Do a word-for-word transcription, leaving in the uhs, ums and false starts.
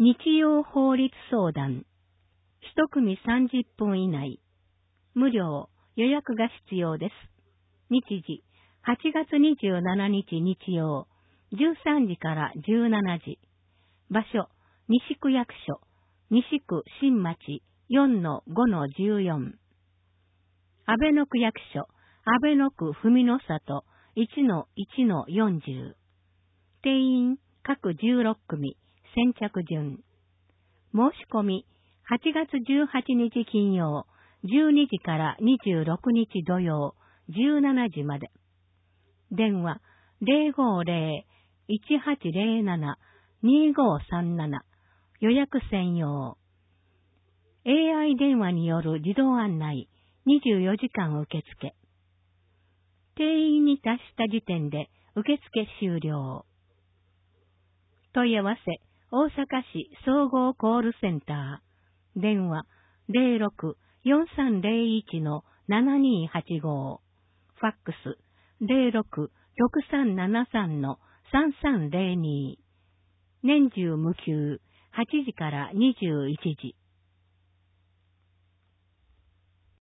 日曜法律相談。一組さんじゅっぷん以内。無料、予約が必要です。日時、はちがつにじゅうしちにち日曜、じゅうさんじからじゅうしちじ。場所、西区役所、西区新町 よんのごのじゅうよん。安倍野区役所、安倍野区文の里 いちのいちのよんじゅう。定員、各じゅうろっくみ、先着順。申し込み、はちがつじゅうはちにち金曜、じゅうにじからにじゅうろくにち土曜、じゅうしちじまで。電話、ゼロごゼロ いちはちゼロなな にごさんなな。予約専用。エーアイ 電話による自動案内、にじゅうよじかん受付。定員に達した時点で受付終了。問い合わせ、大阪市総合コールセンター。電話、ゼロろく よんさんゼロいち のななにはちご。ファックス、ゼロろく ろくさんななさん のさんさんゼロに。年中無休、はちじからにじゅういちじ。